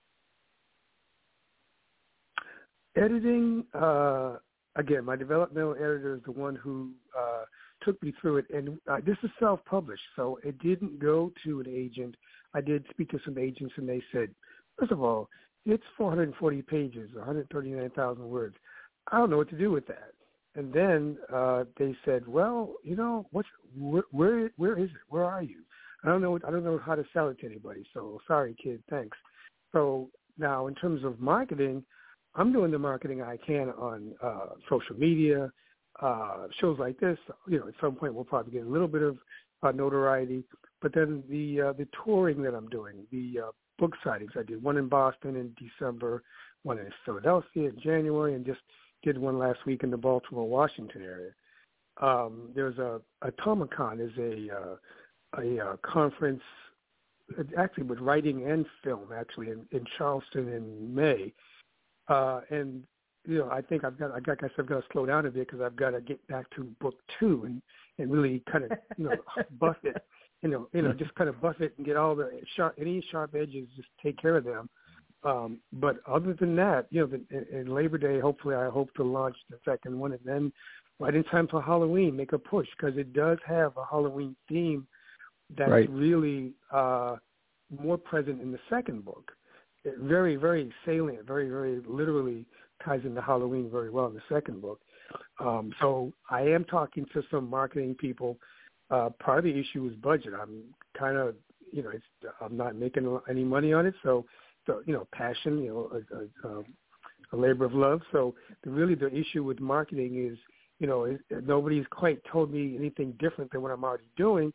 Editing, uh, again, my developmental editor is the one who uh, took me through it. And uh, this is self-published, so it didn't go to an agent. I did speak to some agents, and they said, first of all, it's four hundred forty pages, one hundred thirty-nine thousand words. I don't know what to do with that. And then uh, they said, well, you know, what's where, where where is it? Where are you? I don't know. I don't know how to sell it to anybody. So sorry, kid. Thanks. So now, in terms of marketing, I'm doing the marketing I can on uh, social media, uh, shows like this. You know, at some point we'll probably get a little bit of uh, notoriety. But then the uh, the touring that I'm doing, the uh, book sightings. I did one in Boston in December, one in Philadelphia in January, and just did one last week in the Baltimore, Washington area. Um, there's a, a Tomicon is a uh, a uh, conference, actually with writing and film, actually in, in Charleston in May. Uh, and you know, I think I've got, I guess I've got to slow down a bit because I've got to get back to book two and, and really kind of, you know, buff it, you know, you know, just kind of buff it and get all the sharp, any sharp edges, just take care of them. Um, but other than that, you know, the, in, in Labor Day, hopefully I hope to launch the second one, and then right in time for Halloween, make a push, because it does have a Halloween theme that's right. really uh, more present in the second book. It very, very salient, very, very literally ties into Halloween very well in the second book. Um, so I am talking to some marketing people. Uh, part of the issue is budget. I'm kind of, you know, it's, I'm not making any money on it. So, so you know, passion, you know, a, a, a labor of love. So the, really the issue with marketing is, you know, it, nobody's quite told me anything different than what I'm already doing.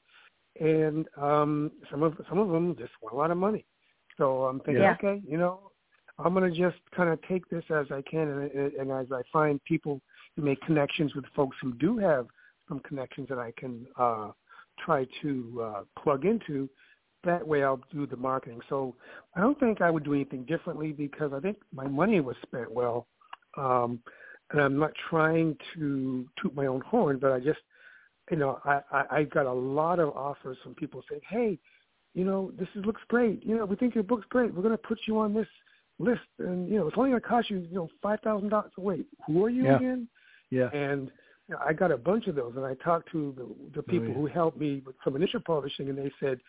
And um, some of some of them just want a lot of money. So I'm thinking, yeah. okay, you know, I'm going to just kind of take this as I can, and, and as I find people who make connections with folks who do have some connections that I can uh, try to uh, plug into, that way I'll do the marketing. So I don't think I would do anything differently, because I think my money was spent well. Um, and I'm not trying to toot my own horn, but I just, you know, I, I, I got a lot of offers from people saying, hey, you know, this is, looks great. You know, we think your book's great. We're going to put you on this list. And, you know, it's only going to cost you, you know, five thousand dollars. Wait, who are you yeah. again? Yeah. And you know, I got a bunch of those. And I talked to the, the people oh, yeah. who helped me with some initial publishing, and they said,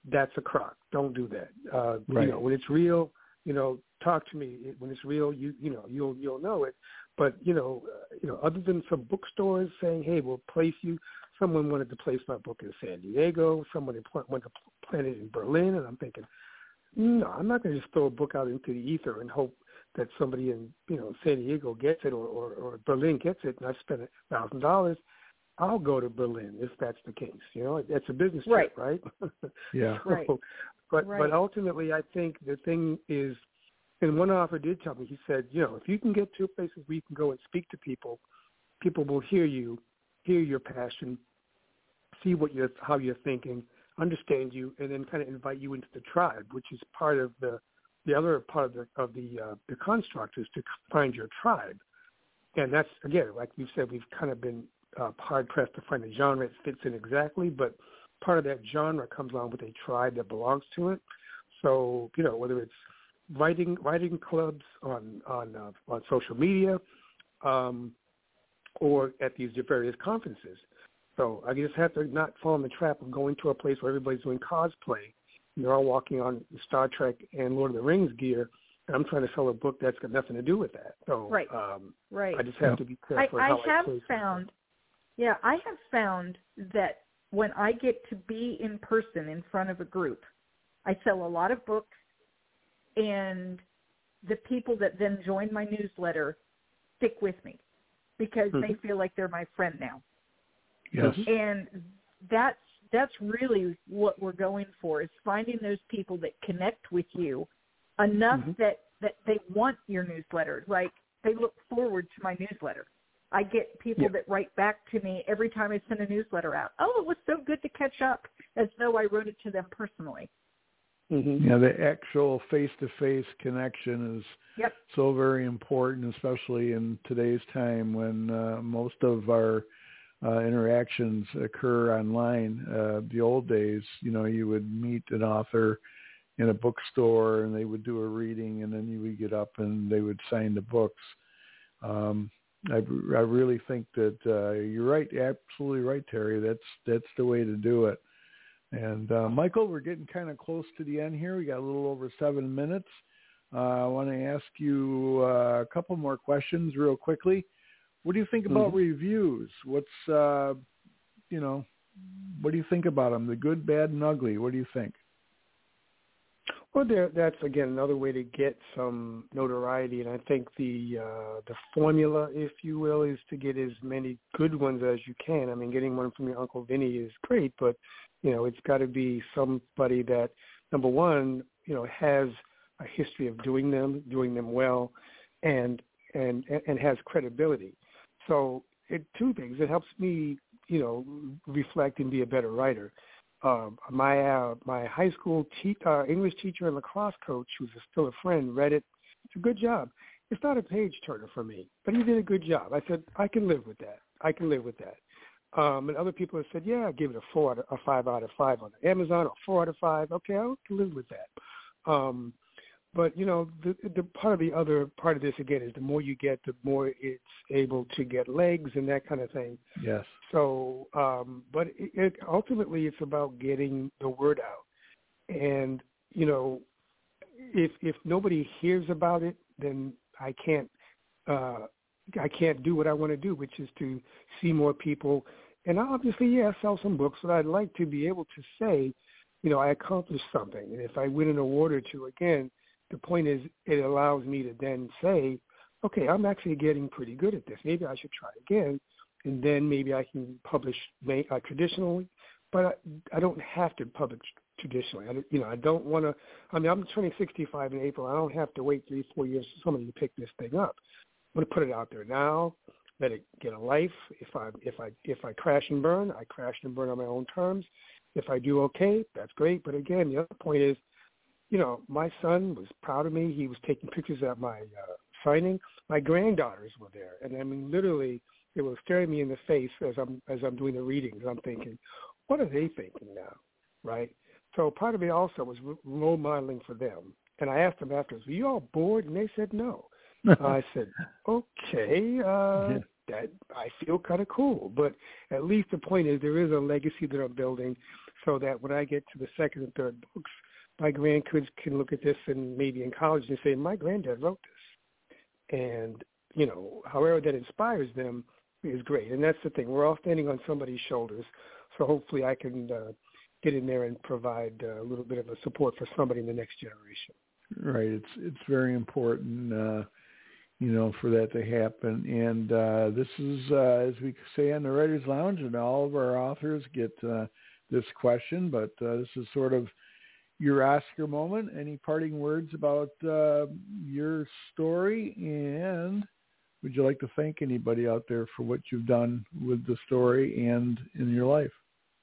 that's a crock. Don't do that. Uh, right. You know, when it's real, you know, talk to me. When it's real, you you know, you'll you'll know it. But you know, uh, you know, other than some bookstores saying, "Hey, we'll place you," someone wanted to place my book in San Diego. Someone wanted to plant it in Berlin, and I'm thinking, no, I'm not going to just throw a book out into the ether and hope that somebody in you know San Diego gets it or or, or Berlin gets it, and I spent a thousand dollars. I'll go to Berlin if that's the case. You know, it's a business trip, right? right? Yeah. so, right. But right. but ultimately, I think the thing is, and one author did tell me, he said, you know, if you can get to places where you can go and speak to people, people will hear you, hear your passion, see what you're, how you're thinking, understand you, and then kind of invite you into the tribe, which is part of the the other part of the of the uh, the construct is to find your tribe, and that's again, like you said, we've kind of been uh, hard pressed to find a genre that fits in exactly, but part of that genre comes along with a tribe that belongs to it. So you know, whether it's writing writing clubs on on uh, on social media, um, or at these various conferences. So I just have to not fall in the trap of going to a place where everybody's doing cosplay. And they're all walking on Star Trek and Lord of the Rings gear, and I'm trying to sell a book that's got nothing to do with that. So right. Um, right. I just have yeah. to be careful. I, how I have I place found, myself. yeah, I have found that when I get to be in person in front of a group, I sell a lot of books, and the people that then join my newsletter stick with me because mm-hmm. they feel like they're my friend now. Yes. And that's that's really what we're going for, is finding those people that connect with you enough mm-hmm. that, that they want your newsletter. Like, they look forward to my newsletter. I get people yep. that write back to me every time I send a newsletter out. Oh, it was so good to catch up, as though I wrote it to them personally. Mm-hmm. Yeah, the actual face-to-face connection is yep. so very important, especially in today's time when uh, most of our uh, interactions occur online. Uh, the old days, you know, you would meet an author in a bookstore and they would do a reading, and then you would get up and they would sign the books. Um, I, I really think that uh, you're right, absolutely right, Terry. That's that's the way to do it. And uh, Michael, we're getting kind of close to the end here. We got a little over seven minutes. Uh, I want to ask you uh, a couple more questions real quickly. What do you think about mm-hmm. reviews? What's, uh, you know, what do you think about them? The good, bad, and ugly. What do you think? Well, there, that's, again, another way to get some notoriety. And I think the uh, the formula, if you will, is to get as many good ones as you can. I mean, getting one from your Uncle Vinny is great, but, you know, it's got to be somebody that, number one, you know, has a history of doing them, doing them well, and and and has credibility. So it, two things. It helps me, you know, reflect and be a better writer. Um, my uh, my high school te- uh, English teacher and lacrosse coach, who's still a friend, read it. It's a good job. It's not a page turner for me, but he did a good job. I said, I can live with that. I can live with that. Um, and other people have said, yeah, I'll give it a four out of, a five out of five on Amazon, or four out of five. Okay, I can live with that. Um, But, you know, the, the part of the other part of this, again, is the more you get, the more it's able to get legs and that kind of thing. Yes. So, um, but it, it, ultimately it's about getting the word out. And, you know, if if nobody hears about it, then I can't uh, I can't do what I want to do, which is to see more people. And obviously, yeah, sell some books, but I'd like to be able to say, you know, I accomplished something. And if I win an award or two, again, the point is it allows me to then say, okay, I'm actually getting pretty good at this. Maybe I should try again, and then maybe I can publish uh, traditionally. But I, I don't have to publish traditionally. I, you know, I don't want to. I mean, I'm turning sixty-five in April. I don't have to wait three, four years for somebody to pick this thing up. I'm going to put it out there now. Let it get a life. If I if I if I crash and burn, I crash and burn on my own terms. If I do okay, that's great. But again, the other point is, you know, my son was proud of me. He was taking pictures at my uh, signing. My granddaughters were there, and I mean, literally, they were staring me in the face as I'm as I'm doing the readings. I'm thinking, what are they thinking now, right? So part of it also was role modeling for them. And I asked them afterwards, were you all bored? And they said no. I said, okay, uh, that I feel kind of cool. But at least the point is there is a legacy that I'm building so that when I get to the second and third books, my grandkids can look at this and maybe in college and say, my granddad wrote this. And, you know, however that inspires them is great. And that's the thing. We're all standing on somebody's shoulders. So hopefully I can uh, get in there and provide uh, a little bit of a support for somebody in the next generation. Right. It's it's very important, uh, you know, for that to happen. And uh, this is, uh, as we say on the Writers Lounge, and all of our authors get uh, this question, but uh, this is sort of your Oscar moment. Any parting words about uh, your story? And would you like to thank anybody out there for what you've done with the story and in your life?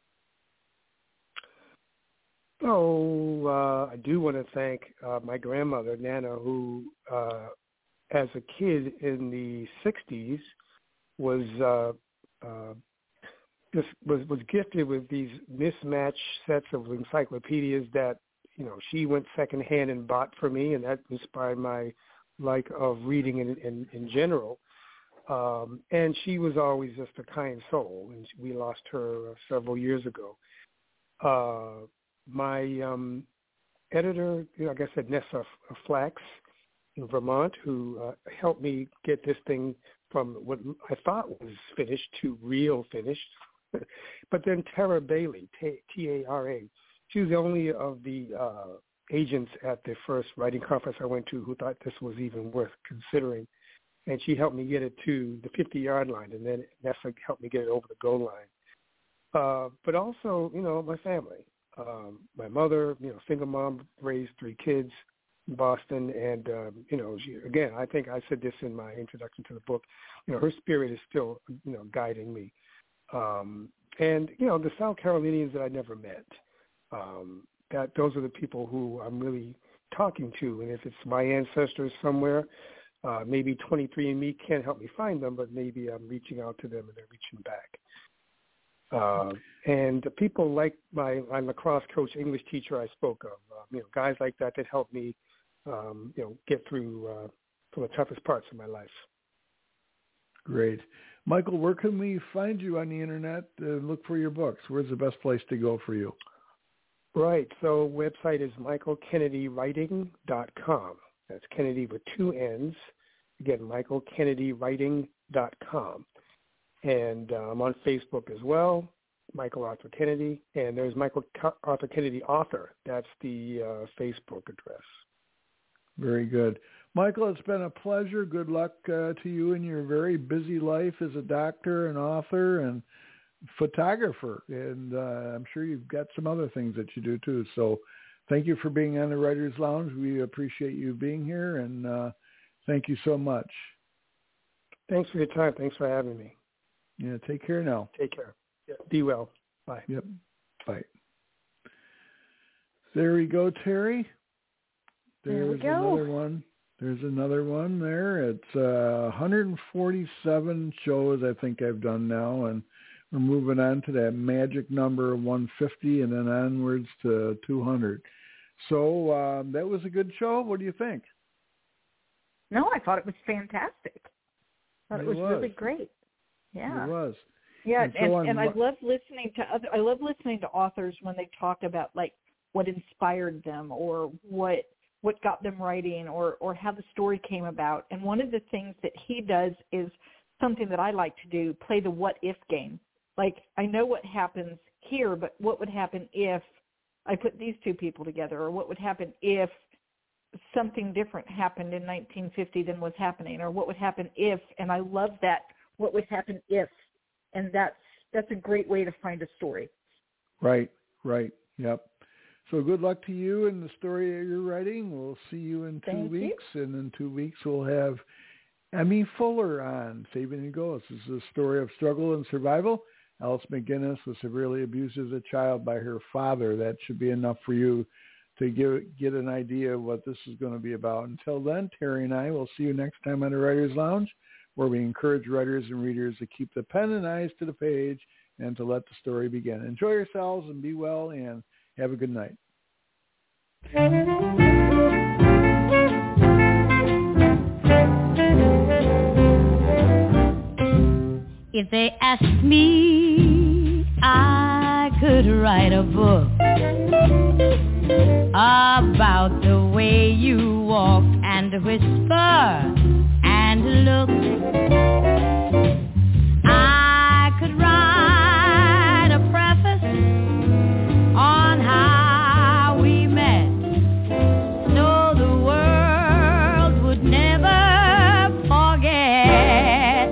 Oh, uh, I do want to thank uh, my grandmother, Nana, who, uh, as a kid in the sixties, was uh, uh, just was, was gifted with these mismatched sets of encyclopedias that, you know, she went secondhand and bought for me, and that inspired my like of reading in, in, in general. Um, and she was always just a kind soul, and we lost her uh, several years ago. Uh, my um, editor, you know, like I said, Nessa Flax in Vermont, who uh, helped me get this thing from what I thought was finished to real finished. But then Tara Bailey, T A R A, she was the only of the uh, agents at the first writing conference I went to who thought this was even worth considering. And she helped me get it to the fifty-yard line, and then Nessa helped me get it over the goal line. Uh, but also, you know, my family. Um, my mother, you know, single mom, raised three kids in Boston. And, um, you know, she, again, I think I said this in my introduction to the book, you know, her spirit is still, you know, guiding me. Um, and, you know, the South Carolinians that I never met, um, that those are the people who I'm really talking to. And if it's my ancestors somewhere, uh, maybe twenty-three and me can't help me find them, but maybe I'm reaching out to them and they're reaching back. Uh, and people like my, my lacrosse coach, English teacher I spoke of, uh, you know, guys like that that helped me, um, you know, get through uh, some of the toughest parts of my life. Great. Michael, where can we find you on the internet to look for your books? Where's the best place to go for you? Right. So website is michael kennedy writing dot com. That's Kennedy with two N's. Again, michael kennedy writing dot com. And uh, I'm on Facebook as well, Michael Arthur Kennedy. And there's Michael Arthur Kennedy Author. That's the uh, Facebook address. Very good. Michael, it's been a pleasure. Good luck uh, to you in your very busy life as a doctor and author and photographer. And uh, I'm sure you've got some other things that you do too. So thank you for being on the Writers Lounge. We appreciate you being here, and uh, thank you so much. Thanks for your time. Thanks for having me. Yeah, take care now. Take care. Yeah, be well. Bye. Yep. Bye. There we go, Terry. There's there we go. Another one. There's another one there. It's uh, one hundred forty-seven shows I think I've done now, and we're moving on to that magic number of one hundred fifty and then onwards to two hundred. So um, that was a good show. What do you think? No, I thought it was fantastic. I thought it, it was, was really great. Yeah. It was. Yeah, and, and, so and, and I love listening to other. I love listening to authors when they talk about like what inspired them or what what got them writing or or how the story came about. And one of the things that he does is something that I like to do: play the what if game. Like I know what happens here, but what would happen if I put these two people together, or what would happen if something different happened in nineteen fifty than was happening, or what would happen if? And I love that. What would happen if? And that's that's a great way to find a story. Right, right, yep. So good luck to you in the story that you're writing. We'll see you in two Thank weeks, you. and in two weeks we'll have Emmy Fuller on Saving the Ghost. This is a story of struggle and survival. Alice McGinnis was severely abused as a child by her father. That should be enough for you to get, get an idea of what this is going to be about. Until then, Terry and I will see you next time on the Writers Lounge, where we encourage writers and readers to keep the pen and eyes to the page and to let the story begin. Enjoy yourselves and be well, and have a good night. If they asked me, I could write a book about the way you walk and whisper and look. I could write a preface on how we met, so the world would never forget.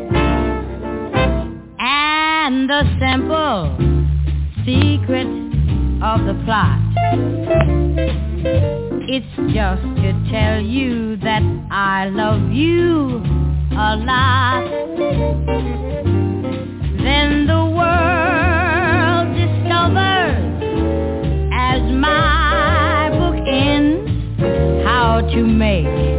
And the simple secret of the plot, it's just to tell you that I love you a lot. Then the world discovers, as my book ends, how to make